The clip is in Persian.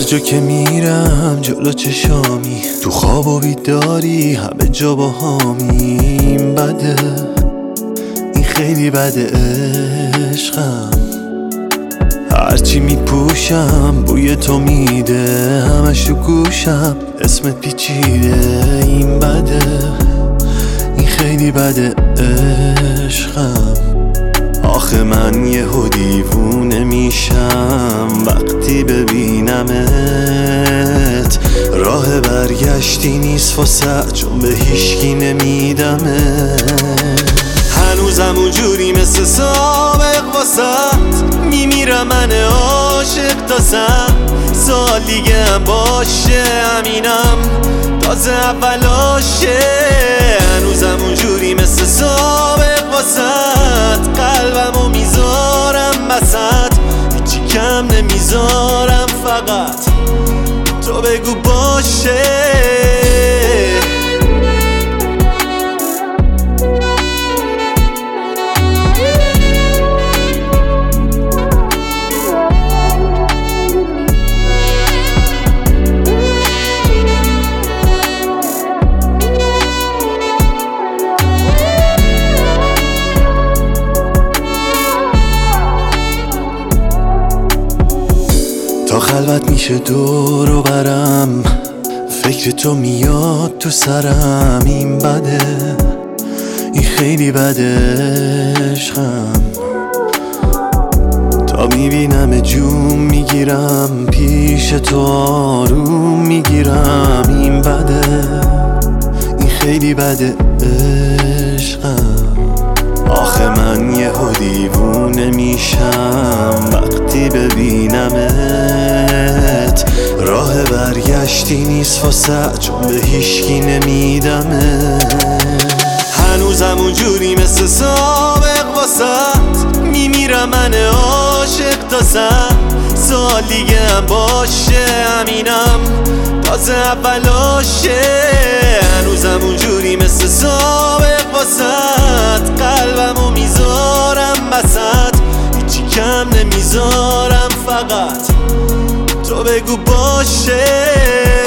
جا که میرم جلو چشامی، تو خواب و بیداری همه جا با هامی. این بده، این خیلی بده عشقم. هرچی میپوشم بوی تو میده، همش تو گوشم اسمت پیچیده. این بده، این خیلی بده عشقم. آخه من یهو دیوونه میشم وقتی ببینمت. راه برگشتی نیست واسه، چون به هیچکی نمیدمت. هنوزم اونجوری مثل سابق واسط، میمیرم من عاشق تازم. سال دیگه هم باشه همینم تازه اولاشه. هنوزم اونجوری مثل سابق واسط، قلبمو میذارم بسط، هیچی کم نمیذارم، فقط تو بگو باشه. تا خلوت میشه دور و برم، فکر تو میاد تو سرم. این بده، این خیلی بده عشقم. تا میبینم جون میگیرم پیش تو آروم میگیرم. این بده، این خیلی بده عشقم. آخه من یهو دیوونه میشم وقتی ببینمت. راه برگشتی نیست واسه، چون به هیچکی نمیدمت. هنوزم اونجوری مثل سابق واسط، میمیرم من عاشق تازم. سال دیگه هم باشه همینم تازه اولاشه. هنوزم اونجوری مثل سابق واسط، قلبمو میذارم بسط، هیچی کم نمیذارم، فقط تو بگو باشه.